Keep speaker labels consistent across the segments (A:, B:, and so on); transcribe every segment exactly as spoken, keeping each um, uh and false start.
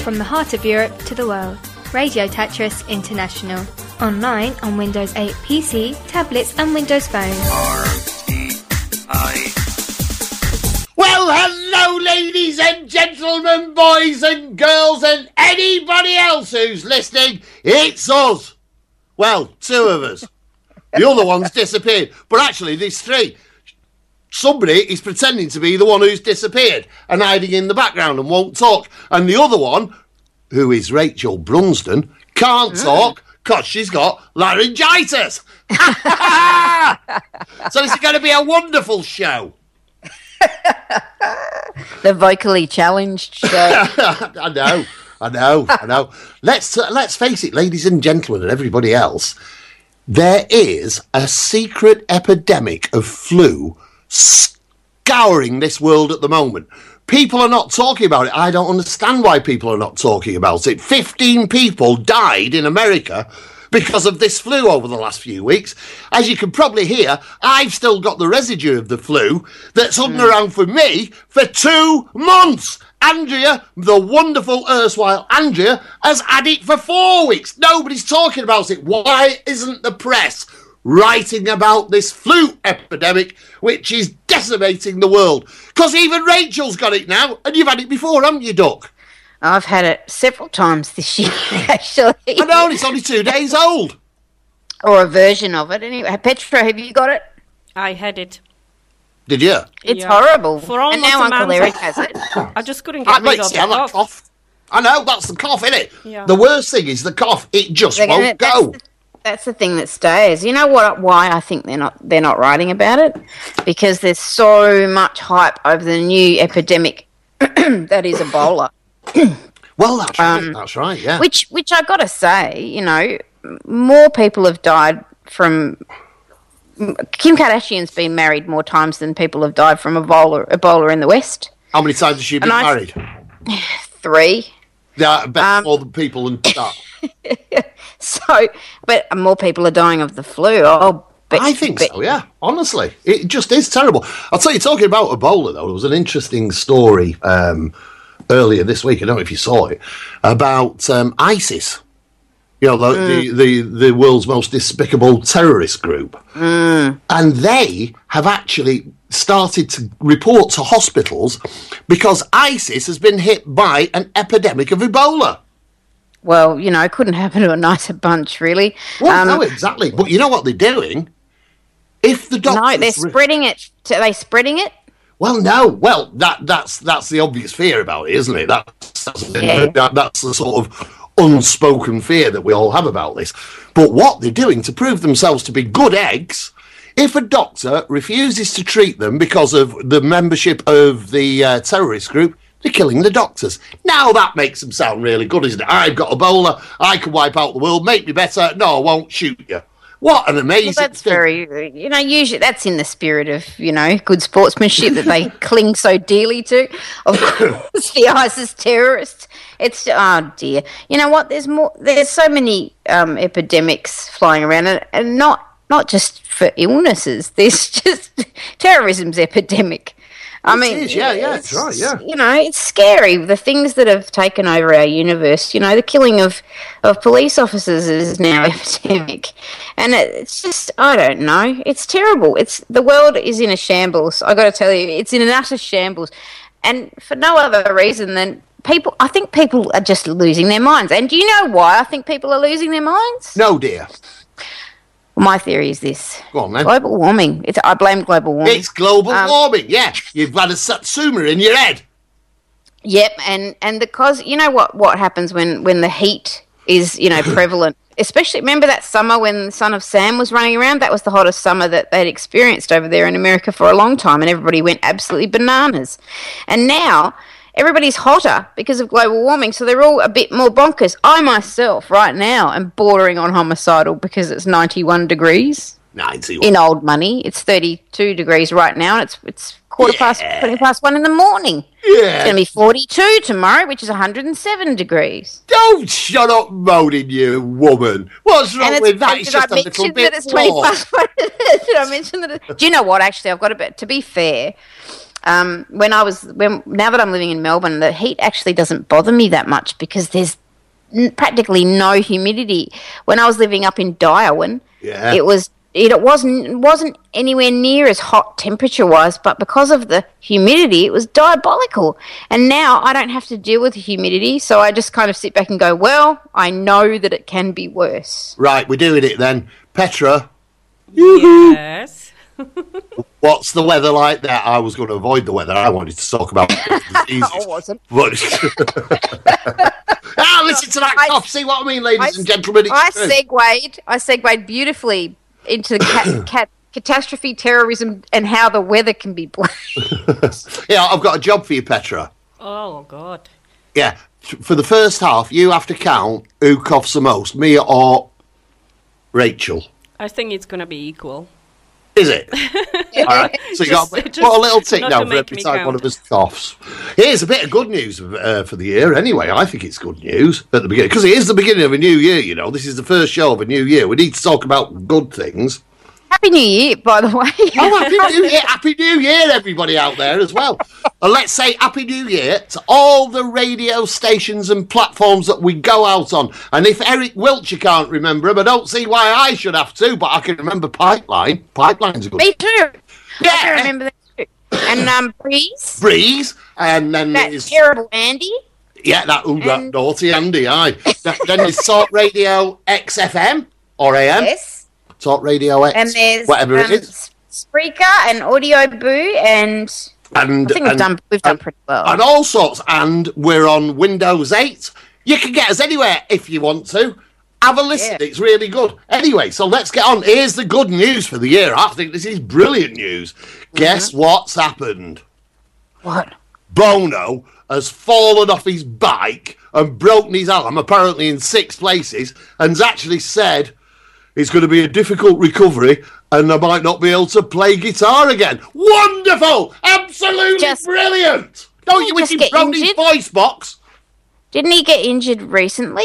A: From the heart of Europe to the world. Radio Tetris International. Online on Windows eight P C, tablets and Windows Phone.
B: R T I.
C: Well, hello, ladies and gentlemen, boys and girls, and anybody else who's listening. It's us. Well, two of us. The other one's disappeared. But actually, there's three. Somebody is pretending to be the one who's disappeared and hiding in the background and won't talk. And the other one, who is Rachel Brunsden, can't mm. talk because she's got laryngitis. So it's going to be a wonderful show.
D: The vocally challenged show.
C: I know, I know, I know. Let's uh, let's face it, ladies and gentlemen, and everybody else. There is a secret epidemic of flu scouring this world at the moment. People are not talking about it. I don't understand why people are not talking about it. Fifteen people died in America because of this flu over the last few weeks. As you can probably hear, I've still got the residue of the flu that's hung mm. around for me for two months. Andrea, the wonderful erstwhile Andrea, has had it for four weeks. Nobody's talking about it. Why isn't the press writing about this flu epidemic, which is decimating the world? Because even Rachel's got it now, and you've had it before, haven't you, Duck?
D: I've had it several times this year, actually.
C: I know, it's only two days old.
D: Or a version of it. Anyway, Petra, have you got it?
E: I had it.
C: Did you?
D: It's
E: yeah.
D: horrible.
E: For almost
D: and now
E: a
D: Uncle
E: month.
D: Eric has it.
E: I just couldn't get
C: I
E: rid of the cough.
C: cough. I know, that's the cough, isn't it?
E: Yeah.
C: The worst thing is the cough. It just
D: They're
C: won't
D: gonna,
C: go.
D: That's the, that's the thing that stays. You know what? Why I think they're not they're not writing about it? Because there's so much hype over the new epidemic that is Ebola.
C: Well, that's right.
D: Um,
C: that's right. Yeah.
D: Which, which I got to say, you know, more people have died from. Kim Kardashian's been married more times than people have died from Ebola, Ebola in the West.
C: How many times has she been
D: And
C: married?
D: Three.
C: Yeah, I bet
D: Um,
C: more than people and that.
D: So, but more people are dying of the flu. Oh, but,
C: I think
D: but,
C: so, yeah. Honestly. It just is terrible. I'll tell you, talking about Ebola, though, there was an interesting story um, earlier this week, I don't know if you saw it, about um, ISIS. You know, the, mm. the, the, the world's most despicable terrorist group.
D: Mm.
C: And they have actually started to report to hospitals because ISIS has been hit by an epidemic of Ebola.
D: Well, you know, it couldn't happen to a nicer bunch, really.
C: Well,
D: um,
C: no, exactly. But you know what they're doing? If the doctors...
D: No, they're spreading it. Are they spreading it?
C: Well, no. Well, that that's that's the obvious fear about it, isn't it? That's, that's,
D: Yeah.
C: that, that's the sort of unspoken fear that we all have about this. But what they're doing to prove themselves to be good eggs, if a doctor refuses to treat them because of the membership of the uh, terrorist group, they're killing the doctors. Now that makes them sound really good, isn't it? I've got Ebola, I can wipe out the world, make me better. No, I won't shoot you. What an amazing
D: Well, that's
C: thing.
D: very, you know, usually that's in the spirit of, you know, good sportsmanship that they cling so dearly to. Of course, the ISIS terrorists. It's, oh dear. You know what? There's more, there's so many um, epidemics flying around, and, and not, not just for illnesses. There's just terrorism's epidemic. I
C: It
D: mean,
C: is, yeah, yeah, that's right, yeah.
D: You know, it's scary. The things that have taken over our universe, you know, the killing of, of police officers is now epidemic. And it's just, I don't know, it's terrible. It's the world is in a shambles. I got to tell you, it's in an utter shambles. And for no other reason than people, I think people are just losing their minds. And do you know why I think people are losing their minds?
C: No, dear.
D: My theory is this.
C: Go on, then.
D: Global warming. It's, I blame global warming.
C: It's global
D: Um,
C: warming, yeah. You've had a satsuma in your head.
D: Yep, and, and because, you know what, what happens when, when the heat is, you know, prevalent, especially, remember that summer when the Son of Sam was running around? That was the hottest summer that they'd experienced over there in America for a long time, and everybody went absolutely bananas. And now everybody's hotter because of global warming, so they're all a bit more bonkers. I myself, right now, am bordering on homicidal because it's ninety-one degrees.
C: ninety-one.
D: In old money. It's thirty-two degrees right now, and it's it's quarter
C: Yeah.
D: past, twenty past one in the morning.
C: Yeah.
D: It's going to be forty-two tomorrow, which is one hundred seven degrees.
C: Don't shut up moaning, you woman. What's wrong
D: And it's,
C: with that?
D: did
C: It's
D: I
C: just a little
D: mention
C: bit
D: that it's twenty
C: more.
D: past one? Did I mention that? It, do you know what? Actually, I've got a bit. To be fair, Um, when I was when now that I'm living in Melbourne, the heat actually doesn't bother me that much because there's n- practically no humidity. When I was living up in Darwin,
C: Yeah.
D: it was it wasn't wasn't anywhere near as hot temperature wise, but because of the humidity, it was diabolical. And now I don't have to deal with the humidity, so I just kind of sit back and go, well, I know that it can be worse.
C: Right, we're doing it then. Petra,
E: Yes.
C: what's the weather like there? I was going to avoid the weather. I wanted to talk about diseases.
D: I wasn't.
C: But ah, listen to that
D: I-
C: cough. See what I mean, ladies
D: I-
C: and gentlemen? It's
D: I
C: true.
D: segued. I segued beautifully into cat, cat, catastrophe, terrorism, and how the weather can be blamed.
C: Yeah, I've got a job for you, Petra.
E: Oh, God.
C: Yeah, t- for the first half, you have to count who coughs the most, me or Rachel.
E: I think it's going to be equal.
C: Is it? All right. So you got
E: Just-
C: put
E: just
C: a little tick
E: not
C: down
E: to
C: for
E: make
C: every
E: me
C: time one
E: count.
C: of us coughs. Here's a bit of good news uh, for the year. Anyway, I think it's good news at the beginning because it is the beginning of a new year. You know, this is the first show of a new year. We need to talk about good things.
D: Happy New Year, by the way.
C: Oh, happy New Year! Happy New Year, everybody out there as well. And let's say Happy New Year to all the radio stations and platforms that we go out on. And if Eric Wiltshire can't remember him, I don't see why I should have to, but I can remember Pipeline. Pipeline's a good
D: Me too. I
C: Yeah.
D: remember that too. And um, Breeze,
C: Breeze. And then
D: that
C: there's,
D: terrible Andy.
C: yeah, that, ooh, that
D: and-
C: naughty Andy, aye. Th- then there's Talk Radio X F M or A M.
D: Yes.
C: Talk Radio X,
D: And there's
C: whatever
D: um,
C: it is.
D: Spreaker and Audio Boo, and
C: And,
D: I think we've
C: and-
D: done we've done
C: and-
D: pretty well.
C: and all sorts. And we're on Windows eight. You can get us anywhere if you want to. Have a listen.
D: Yeah.
C: It's really good. Anyway, so let's get on. Here's the good news for the year. I think this is brilliant news. Guess what's happened?
D: What?
C: Bono has fallen off his bike and broken his arm, apparently in six places, and's actually said it's going to be a difficult recovery and I might not be able to play guitar again. Wonderful! Absolutely
D: Just-
C: brilliant! Don't
D: Didn't
C: you
D: he
C: wish
D: just
C: he'd
D: get
C: broken his
D: injured?
C: voice box?
D: Didn't he get injured recently?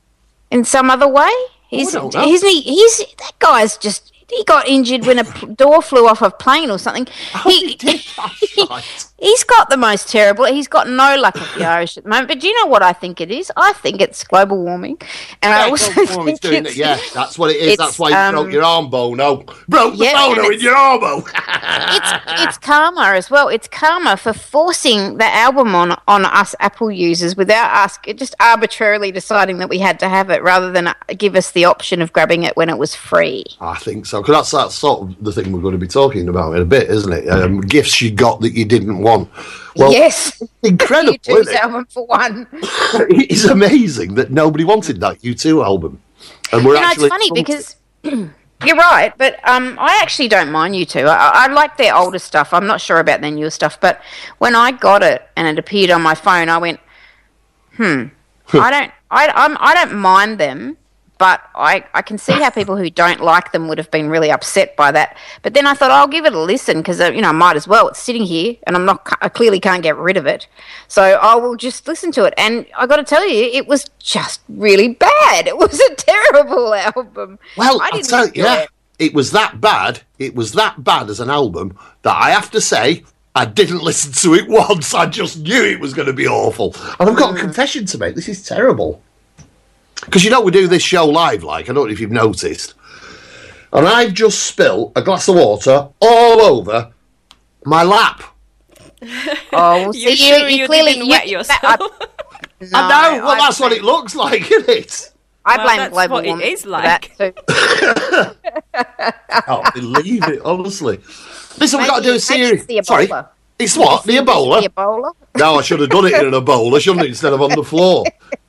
D: In some other way? He's,
C: don't know.
D: isn't he? He's that guy's just. He got injured when a p- door flew off a plane or something.
C: Oh, he did. That's right.
D: He's got the most terrible. He's got no luck with the Irish at the moment. But do you know what I think it is? I think it's global warming, and I
C: Yeah,
D: also
C: global warming's
D: think
C: doing
D: it's,
C: it. Yeah, that's what it is.
D: it's,
C: That's why you
D: um,
C: broke your arm, Bono. Broke the
D: yeah,
C: Bono
D: and
C: in
D: it's-
C: your arm.
D: it's it's karma as well. It's karma for forcing the album on on us Apple users without us just arbitrarily deciding that we had to have it, rather than give us the option of grabbing it when it was free.
C: I think so, because that's, that's sort of the thing we're going to be talking about in a bit, isn't it? Um, gifts you got that you didn't want. Well,
D: yes,
C: incredible,
D: U two's
C: isn't it?
D: album for one.
C: It is amazing that nobody wanted that U two album. And we're
D: You know,
C: actually
D: it's funny because you're right, but um, I actually don't mind you two. I, I like their older stuff. I'm not sure about their newer stuff, but when I got it and it appeared on my phone, I went, "Hmm, I don't, I, I'm, I don't mind them." But I, I can see how people who don't like them would have been really upset by that. But then I thought, I'll give it a listen because, uh, you know, I might as well. It's sitting here and I'm not, I clearly can't get rid of it. So I will just listen to it. And I got to tell you, it was just really bad. It was a terrible album.
C: Well,
D: I
C: I'll
D: didn't
C: tell you,
D: enjoy
C: yeah,
D: it.
C: it was that bad. It was that bad as an album that I have to say, I didn't listen to it once. I just knew it was going to be awful. And I've got a confession to make. This is terrible. Because, you know, we do this show live, like, I don't know if you've noticed. And I've just spilt a glass of water all over my lap.
D: Oh, well,
E: You
D: see,
E: sure you
D: clearly
E: didn't
D: you-
E: wet yourself?
D: I, no,
C: I know, well,
D: I
C: that's what
D: blame-
C: it looks like, isn't it?
D: I
E: Well,
D: blame
E: that's
D: global
E: what it
D: warming
E: is
D: for that
E: like.
D: too.
C: I can't believe it, honestly. Listen, we've got to do a
D: Maybe- maybe
C: series.
D: it's the
C: Sorry.
D: Ebola.
C: It's what? The Ebola?
D: The Ebola.
C: No, I should have done it in a bowl, shouldn't I, instead of on the floor.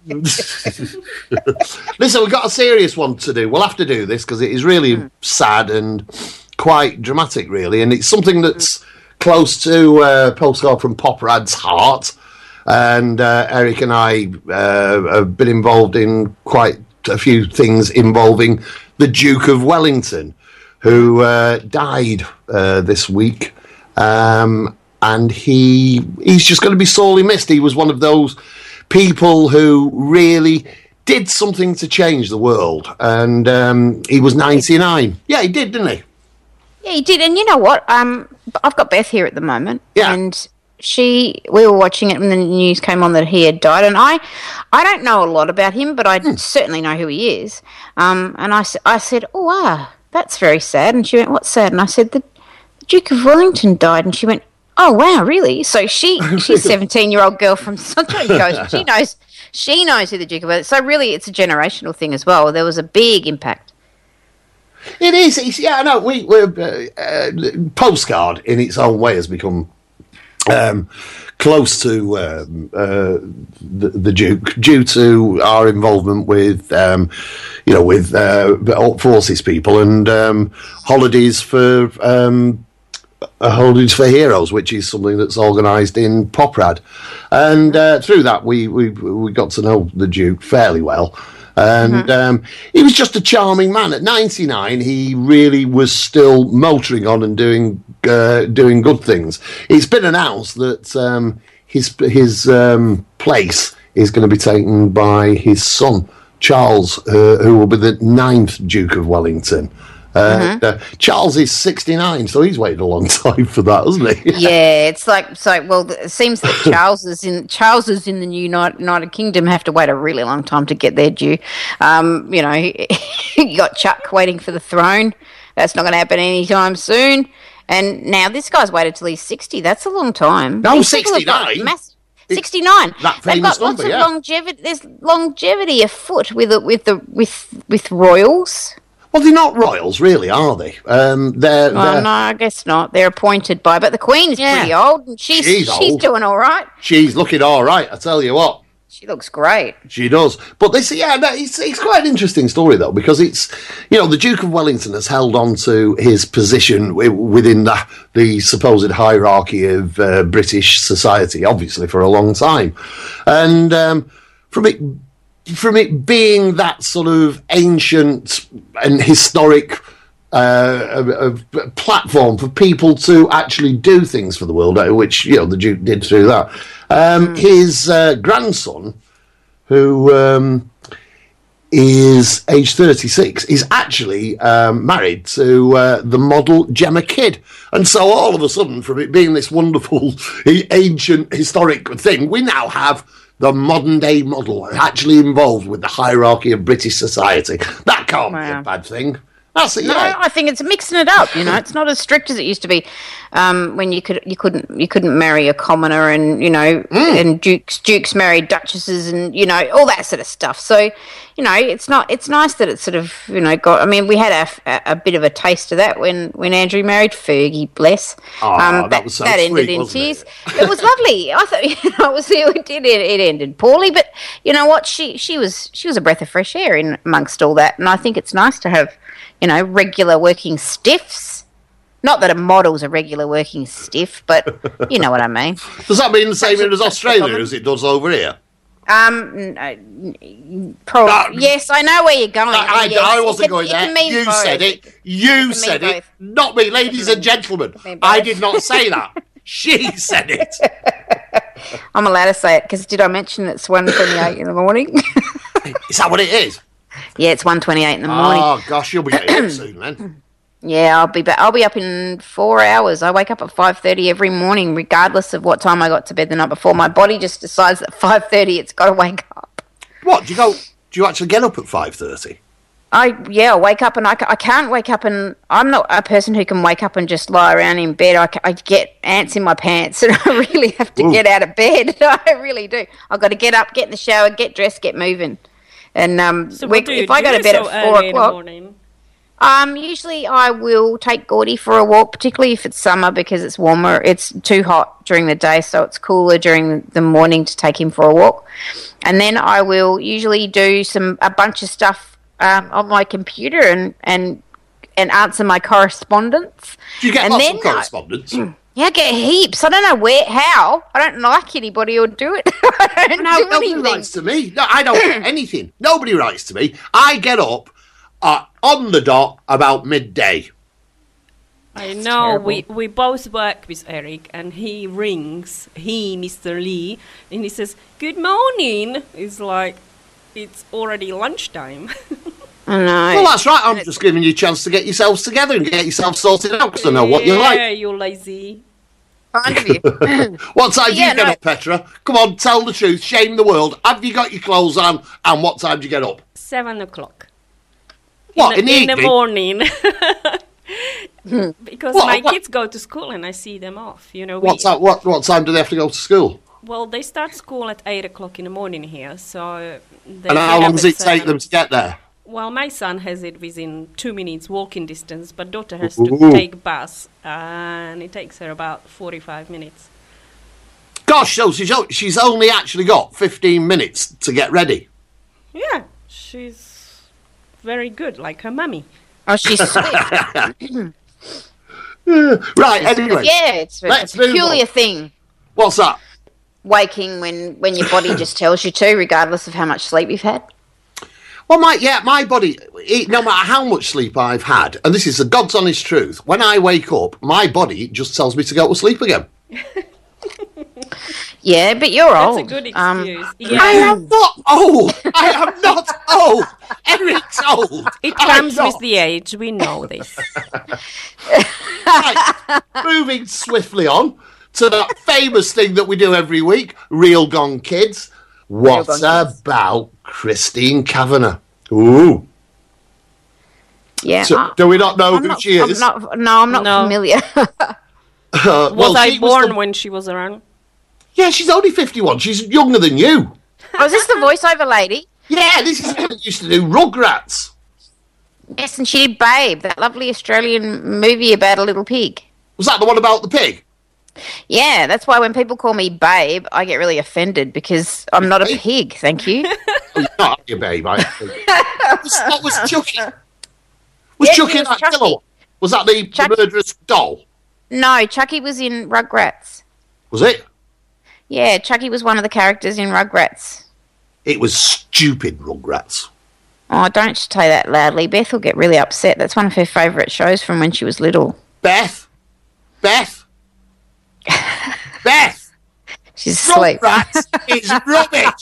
C: Listen, we've got a serious one to do. We'll have to do this because it is really
D: Mm.
C: sad and quite dramatic, really. And it's something that's close to uh, Postcard from Pop Rad's heart. And uh, Eric and I uh, have been involved in quite a few things involving the Duke of Wellington, who uh, died uh, this week. Um, and he he's just going to be sorely missed. He was one of those people who really did something to change the world. And um, he was ninety-nine. Yeah, he did, didn't he?
D: Yeah, he did. And you know what? Um, I've got Beth here at the moment.
C: Yeah.
D: And she, we were watching it when the news came on that he had died. And I, I don't know a lot about him, but I
C: Hmm.
D: certainly know who he is. Um, and I, s- I said, oh, wow, that's very sad. And she went, what's sad? And I said, the, the Duke of Wellington died. And she went, oh, wow, really? So she, she's a seventeen-year-old girl from Sunshine Coast. She knows, she knows who the Duke of Wellington is. So really, it's a generational thing as well. There was a big impact.
C: It is. It's, yeah, I know. We, we're uh, uh, Postcard in its own way has become um, close to um, uh, the, the Duke due to our involvement with, um, you know, with uh, Armed Forces people and um, holidays for um, uh, holidays for heroes, which is something that's organised in Poprad, and uh, through that we, we we got to know the Duke fairly well. And mm-hmm. um, he was just a charming man. At ninety-nine, he really was still motoring on and doing uh, doing good things. It's been announced that um, his his um, place is going to be taken by his son Charles, uh, who will be the ninth Duke of Wellington. Uh, mm-hmm. uh, Charles is sixty-nine, so he's waited a long time for that, hasn't he?
D: Yeah, it's like so. Well, it seems that Charles is in Charles is in the United, United Kingdom have to wait a really long time to get their due. Um, you know, you got Chuck waiting for the throne. That's not going to happen anytime soon. And now this guy's waited till he's sixty. That's a long time.
C: No,
D: These people have got
C: sixty-nine.
D: mass- sixty-nine.
C: That
D: They've
C: famous
D: got lots
C: number,
D: of
C: yeah.
D: longevity. There's longevity afoot with the, with the with with royals.
C: Well, they're not royals, really, are they? Um, they're,
D: Well,
C: they're
D: no, I guess not. They're appointed by, but the Queen's
C: Yeah.
D: pretty old, and she's
C: She's
D: she's,
C: old.
D: doing all right.
C: she's looking all right. I tell you what.
D: She looks great.
C: She does. But this, yeah, no, it's, it's quite an interesting story, though, because it's, you know, the Duke of Wellington has held on to his position w- within the, the supposed hierarchy of uh, British society, obviously, for a long time. And um, from it from it being that sort of ancient and historic uh, a, a platform for people to actually do things for the world, uh, which, you know, the Duke did through that. Um, mm. His uh, grandson, who um, is age thirty-six, is actually um, married to uh, the model Gemma Kidd. And so all of a sudden, from it being this wonderful, ancient, historic thing, we now have the modern-day model actually involved with the hierarchy of British society. That can't wow. be a bad thing. That's it,
D: no,
C: yeah.
D: I think it's mixing it up. You know, it's not as strict as it used to be um, when you could you couldn't you couldn't marry a commoner, and you know, mm. and dukes dukes married duchesses, and you know, all that sort of stuff. So, you know, it's not it's nice that it's sort of, you know, got. I mean, we had a, a, a bit of a taste of that when, when Andrew married Fergie. Bless.
C: Oh,
D: um,
C: that,
D: that
C: was so
D: that
C: sweet,
D: ended in
C: wasn't
D: tears.
C: It?
D: It was lovely. I thought, you know, it was it did it, it ended poorly, but you know what? She she was she was a breath of fresh air in amongst all that, and I think it's nice to have, you know, regular working stiffs. Not that a model's a regular working stiff, but you know what I mean.
C: Does that mean the same as Australia as it does over here?
D: Um, no, probably.
C: No.
D: Yes, I know where you're going.
C: I, I,
D: yes,
C: I wasn't
D: it can,
C: going
D: it
C: there.
D: can mean
C: You
D: both.
C: said it. You said it.
D: both.
C: Not me, ladies and gentlemen. I did not say that. She said it.
D: I'm allowed to say it because did I mention it's one twenty-eight in the morning?
C: Is that what it is?
D: Yeah, it's one twenty-eight in the morning.
C: Oh gosh, you'll be getting up soon then.
D: Yeah, I'll be back. I'll be up in four hours. I wake up at five thirty every morning, regardless of what time I got to bed the night before. My body just decides that five thirty it's got to wake up.
C: What do you go? Do you actually get up at five thirty?
D: I yeah, I wake up and I, I can't wake up and I'm not a person who can wake up and just lie around in bed. I, I get ants in my pants and I really have to Ooh. get out of bed. I really do. I've got to get up, get in the shower, get dressed, get moving. And um,
E: so
D: we,
E: do you
D: if I
E: do
D: go to bed
E: so
D: at four o'clock,
E: morning?
D: um, usually I will take Gordy for a walk, particularly if it's summer because it's warmer. It's too hot during the day, so it's cooler during the morning to take him for a walk. And then I will usually do some a bunch of stuff um, on my computer and, and and answer my correspondence.
C: Do you get
D: and
C: lots
D: then
C: of correspondence?
D: I, yeah, I get heaps. I don't know where, how. I don't like anybody who'll do it. I don't
C: No,
D: do
C: nobody
D: anything.
C: writes to me. No, I don't get anything. Nobody writes to me. I get up uh, on the dot about midday.
E: I know, we, we both work with Eric, and he rings, he, Mister Lee, and he says, good morning. It's like, it's already lunchtime.
D: I know.
C: Well, that's right. I'm just giving you a chance to get yourselves together and get yourself sorted out because I know what you're like.
E: Yeah, you lazy.
D: Kind of you.
C: What time do
D: Yeah,
C: you get
D: no.
C: up, Petra? Come on, tell the truth. Shame the world. Have you got your clothes on? And what time do you get up?
E: Seven o'clock.
C: What,
E: in,
C: in the
E: in the
C: evening?
E: morning. Because
C: What-
E: my
C: what-
E: kids go to school and I see them off. You know, we,
C: What time, what, what time do they have to go to school?
E: well, they start school at eight o'clock in the morning here, so. They
C: And how
E: get
C: long
E: up
C: does
E: at
C: it take
E: seven.
C: them to get there?
E: Well, my son has it within two minutes walking distance, but daughter has to
C: Ooh.
E: take bus, and it takes her about forty-five minutes.
C: Gosh, so she's, o- she's only actually got fifteen minutes to get ready.
E: Yeah, she's very good, like her mummy.
D: Oh, she's sweet.
C: Right, anyway.
D: Yeah, it's,
C: Let's
D: it's a
C: move
D: peculiar
C: on.
D: thing.
C: What's that?
D: Waking when, when your body just tells you to, regardless of how much sleep you've had.
C: Well, my yeah, my body. It, no matter how much sleep I've had, and this is the God's honest truth. When I wake up, my body just tells me to go to sleep again.
D: Yeah, but you're
E: That's
D: old.
E: a good
D: Um,
E: excuse.
C: I
E: yeah,
C: am not old. I am not old. Eric's old.
E: it
C: I'm
E: comes
C: not.
E: with the age. We know this.
C: Right, moving swiftly on to that famous thing that we do every week, Real Gone Kids. What
D: Gone Kids.
C: about Christine Kavanagh? Ooh.
D: yeah.
C: So,
D: I-
C: do we not know
D: I'm
C: who
D: not,
C: she
D: I'm
C: is?
D: not, no, I'm not
E: No.
D: familiar.
C: Uh,
E: Was
C: well,
E: I
C: she
E: born
C: the-
E: when she was around?
C: Yeah, she's only fifty-one. She's younger than you.
D: Oh, is this the voiceover lady?
C: Yeah, this is what used to do Rugrats.
D: Yes, and she did Babe, that lovely Australian movie about a little pig.
C: Was that the one about the pig?
D: Yeah, that's why when people call me Babe, I get really offended because I'm not a
C: Babe?
D: pig, thank you.
C: Oh, you're not your babe, I think. What was Chucky? Was
D: Yeah,
C: Chucky
D: it
C: in
D: was
C: that
D: Chucky.
C: killer one? Was that the, the
D: Chucky.
C: murderous doll?
D: No, Chucky was in Rugrats.
C: Was it?
D: Yeah, Chucky was one of the characters in Rugrats.
C: It was stupid Rugrats.
D: Oh, don't say that loudly. Beth will get really upset. That's one of her favourite shows from when she was little.
C: Beth? Beth? Beth!
D: She's asleep.
C: Rugrats is rubbish!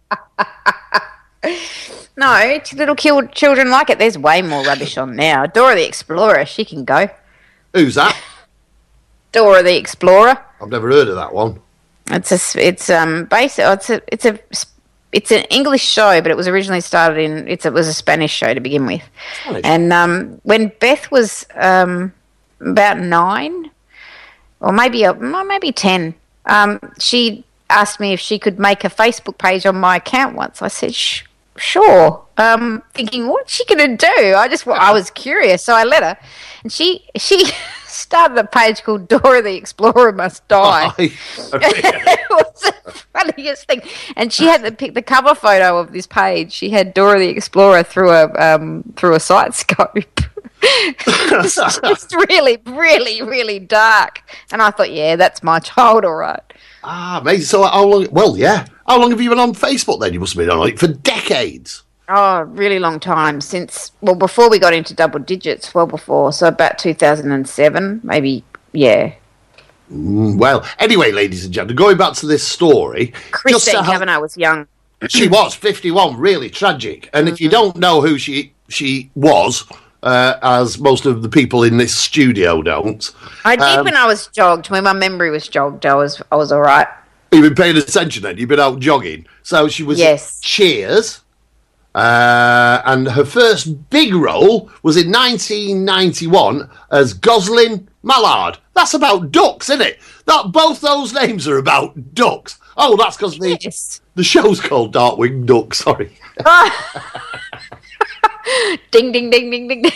D: No, t- little kil- children like it. There's way more rubbish on now. Dora the Explorer, she can go.
C: Who's that?
D: Dora the Explorer.
C: I've never heard of that one.
D: It's a, s- it's um, basic. Oh, it's a, it's a, s- it's an English show, but it was originally started in. It's it was a Spanish show to begin with,
C: Spanish?
D: and um, when Beth was um, about nine, or maybe a, no, maybe ten, um, she asked me if she could make a Facebook page on my account once. I said, Sh- sure. Um, thinking, what's she going to do? I just, I was curious, so I let her, and she she started a page called Dora the Explorer Must Die. It was the funniest thing. And she had to pick the cover photo of this page. She had Dora the Explorer through a um, through a sight scope. It's just really, really, really dark. And I thought, yeah, that's my child, all right.
C: Ah, amazing. So how long... Well, yeah. How long have you been on Facebook then? You must have been on it for decades.
D: Oh, really long time since, well, before we got into double digits, well before. So about two thousand seven, maybe, yeah.
C: Well, anyway, ladies and gentlemen, going back to this story... just
D: Christine
C: to help-
D: Kavanagh was young.
C: She was fifty-one, really tragic. And if you don't know who she she was, uh, as most of the people in this studio don't,
D: I did
C: um,
D: when I was jogged. When my memory was jogged, I was I was all right.
C: you've been paying attention then, you've been out jogging. So she was
D: Yes.
C: Cheers, uh, and her first big role was in nineteen ninety-one as Goslin Mallard. That's about ducks, isn't it? That, both those names are about ducks. Oh, that's because the,
D: Yes.
C: the show's called Darkwing Duck, sorry.
D: Ding, ding, ding, ding, ding, ding.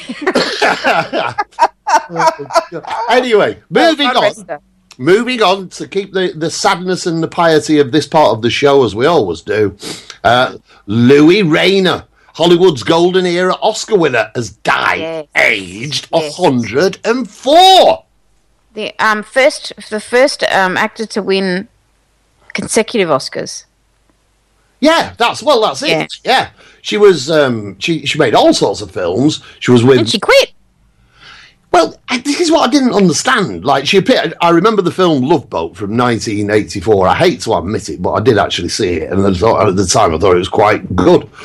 C: Anyway, moving
D: God
C: on.
D: rest her.
C: Moving on to keep the, the sadness and the piety of this part of the show, as we always do. Uh, Louis Rayner, Hollywood's golden era Oscar winner, has died,
D: Yes.
C: aged
D: Yes.
C: one hundred and four.
D: The um first the first um actor to win consecutive Oscars.
C: Yeah, that's well, that's it.
D: Yeah.
C: Yeah, she was. Um, she she made all sorts of films. She was with.
D: And she quit.
C: Well, I- this is what I didn't understand. Like, she appeared. I remember the film Love Boat from nineteen eighty-four. I hate to admit it, but I did actually see it, and I thought, at the time I thought it was quite good.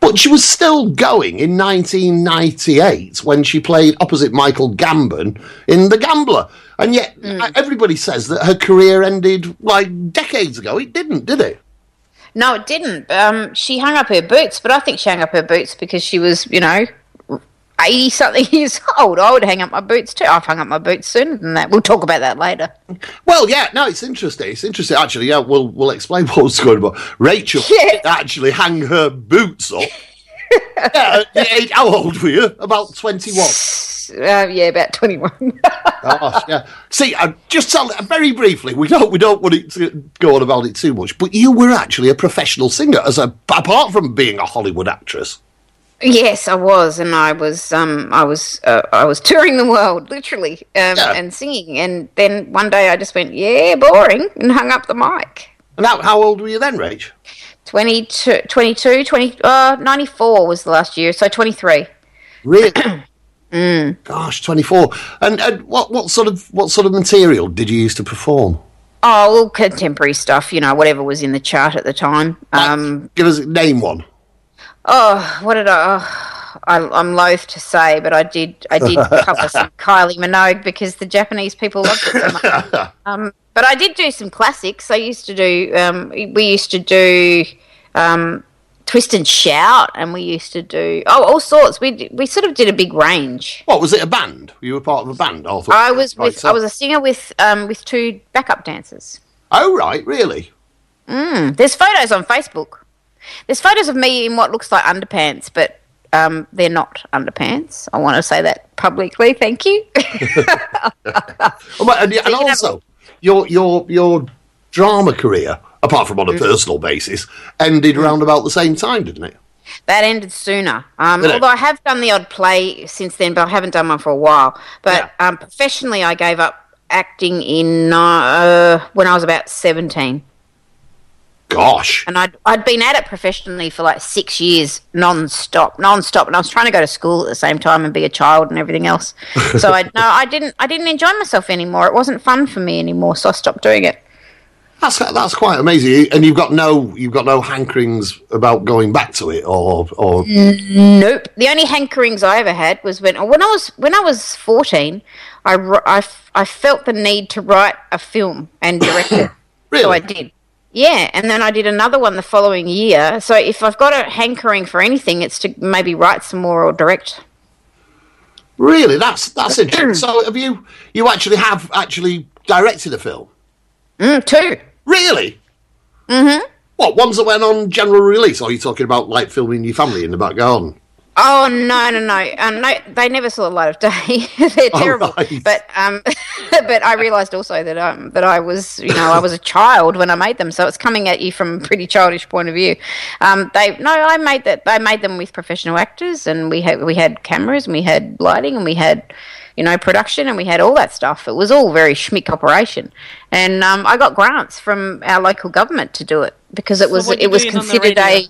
C: But she was still going in nineteen ninety-eight when she played opposite Michael Gambon in The Gambler. And yet mm. everybody says that her career ended like decades ago. It didn't, did it?
D: No, it didn't. Um, she hung up her boots, but I think she hung up her boots because she was, you know, eighty-something years old. I would hang up my boots too. I've hung up my boots sooner than that. We'll talk about that later.
C: Well, yeah, no, it's interesting. It's interesting, actually. Yeah, we'll we'll explain what's going on. Rachel
D: yeah.
C: actually hang her boots up. Yeah, how old were you? About twenty-one?
D: Uh, yeah, about twenty-one.
C: Gosh, yeah. See, uh, just tell very briefly. We don't we don't want it to go on about it too much. But you were actually a professional singer, as a apart from being a Hollywood actress.
D: Yes, I was, and I was um I was uh, I was touring the world literally um,
C: yeah.
D: and singing, and then one day I just went, yeah, boring, and hung up the mic.
C: And how, how old were you then, Rach?
D: twenty-two, twenty-two, twenty, uh, ninety-four was the last year, so twenty-three.
C: Really?
D: mm.
C: Gosh, twenty-four. And, and what what sort of what sort of material did you use to perform?
D: Oh, well, contemporary stuff, you know, whatever was in the chart at the time. Um,
C: uh, give us name one.
D: Oh, what did I? Oh, I I'm loath to say, but I did. I did cover some Kylie Minogue because the Japanese people loved it so much. Um, but I did do some classics. I used to do. Um, we used to do um, Twist and Shout, and we used to do oh all sorts. We we sort of did a big range.
C: What was it? A band? You were part of a band? I,
D: I was with. So. I was a singer with um with two backup dancers.
C: Oh right, really?
D: Mm, there's photos on Facebook. There's photos of me in what looks like underpants, but um, they're not underpants. I want to say that publicly. Thank you.
C: oh, and, and also, your your your drama career, apart from on a mm. personal basis, ended mm. around about the same time, didn't it?
D: That ended sooner. Um, although I have done the odd play since then, but I haven't done one for a while. But yeah. um, professionally, I gave up acting in uh, when I was about seventeen.
C: Gosh.
D: And I'd, I'd been at it professionally for like six years, non-stop, non-stop. And I was trying to go to school at the same time and be a child and everything else. So I no, I didn't I didn't enjoy myself anymore. It wasn't fun for me anymore, so I stopped doing it.
C: That's that's quite amazing. And you've got no you've got no hankerings about going back to it or or
D: Nope. The only hankerings I ever had was when when I was when I was fourteen, I, I, I felt the need to write a film and direct it.
C: Really?
D: So I did. Yeah, and then I did another one the following year. So if I've got a hankering for anything, it's to maybe write some more or direct.
C: Really, that's that's interesting. So have you you actually have actually directed a film?
D: Mm, two.
C: Really?
D: Mm-hmm.
C: What, ones that went on general release? Or are you talking about like filming your family in the back garden?
D: Oh no no no! Um, no, they never saw the light of day. They're terrible. Right. But um, but I realised also that um that I was you know I was a child when I made them, so it's coming at you from a pretty childish point of view. Um, they no, I made that. I made them with professional actors, and we had we had cameras, and we had lighting, and we had you know production, and we had all that stuff. It was all very schmick operation, and um, I got grants from our local government to do it because it was
E: so
D: it was considered a.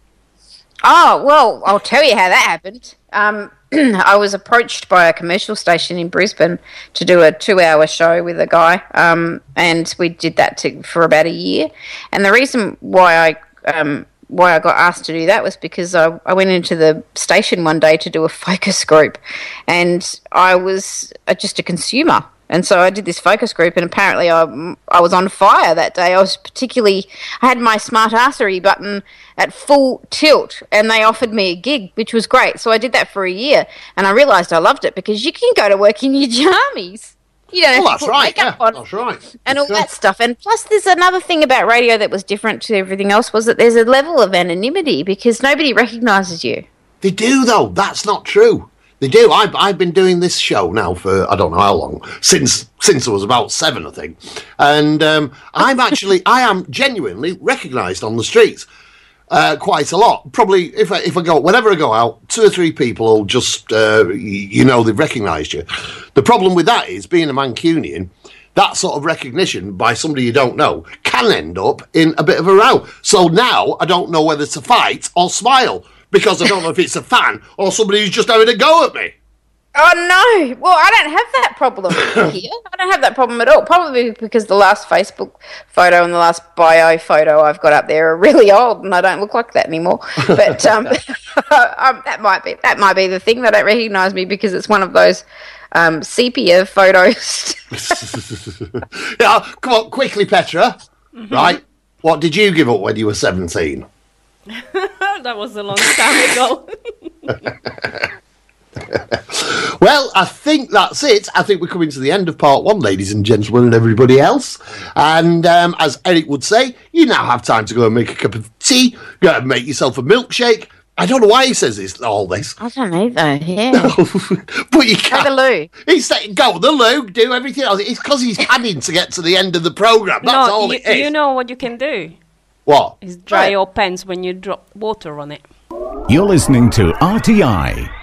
D: Oh, well, I'll tell you how that happened. Um, I was approached by a commercial station in Brisbane to do a two-hour show with a guy, um, and we did that to, for about a year. And the reason why I um, why I got asked to do that was because I, I went into the station one day to do a focus group, and I was uh, just a consumer. And so I did this focus group, and apparently I, I was on fire that day. I was particularly, I had my smartassery button at full tilt, and they offered me a gig, which was great. So I did that for a year, and I realised I loved it because you can go to work in your jammies. You don't have
C: oh,
D: to
C: that's
D: put
C: right.
D: makeup
C: Yeah,
D: on
C: that's right.
D: and all
C: sure.
D: that stuff. And plus, there's another thing about radio that was different to everything else was that there's a level of anonymity because nobody recognises you.
C: They do, though. That's not true. They do. I've, I've been doing this show now for, I don't know how long, since since I was about seven, I think. And um, I'm actually, I am genuinely recognised on the streets uh, quite a lot. Probably, if I, if I go, whenever I go out, two or three people will just, uh, you know, they've recognised you. The problem with that is, being a Mancunian, that sort of recognition by somebody you don't know can end up in a bit of a row. So now I don't know whether to fight or smile, because I don't know if it's a fan or somebody who's just having a go at me.
D: Oh, no. Well, I don't have that problem here. I don't have that problem at all. Probably because the last Facebook photo and the last bio photo I've got up there are really old and I don't look like that anymore. But um, um, that might be that might be the thing. They don't recognise me because it's one of those um, sepia photos.
C: Yeah, come on, quickly, Petra. Mm-hmm. Right, what did you give up when you were seventeen?
E: That was a long time ago.
C: Well, I think that's it. I think we're coming to the end of part one, ladies and gentlemen, and everybody else. And um, as Eric would say, you now have time to go and make a cup of tea, go and make yourself a milkshake. I don't know why he says this, all this.
D: I don't either, yeah.
C: But you can't.
D: Go to the loo.
C: He's saying, go to the loo, do everything else. It's because he's padding to get to the end of the programme. That's
E: no,
C: all
E: you,
C: it is.
E: You know what you can do?
C: What?
E: Is dry
C: what?
E: your pants when you drop water on it.
F: You're listening to R T I.